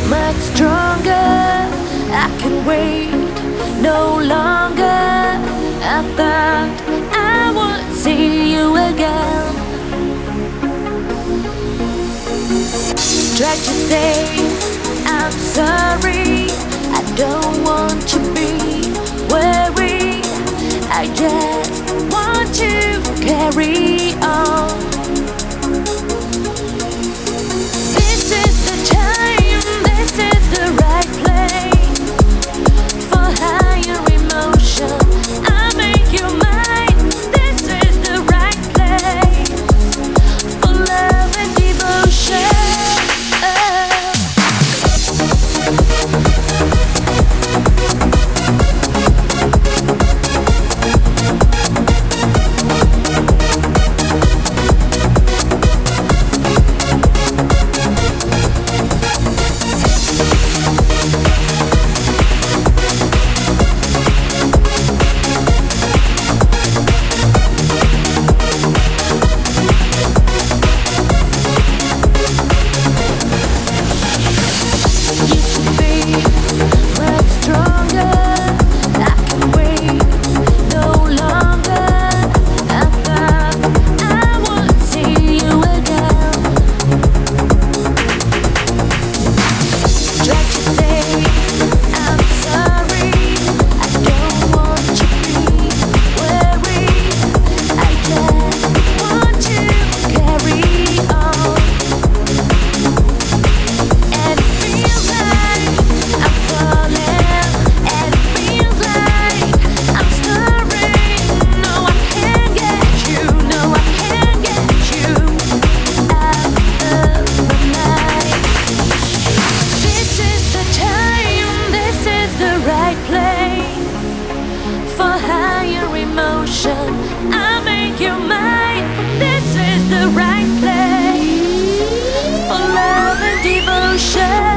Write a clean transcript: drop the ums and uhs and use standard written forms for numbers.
much stronger. I can wait no longer. I thought I would see you again. Tried to say I'm sorry, I don't want to be worried. I just want to carry on. This is the time, this is the right place for higher emotion. I'll make you mine. This is the right place for love and devotion. I'll make you mine. This is the right place for love and devotion.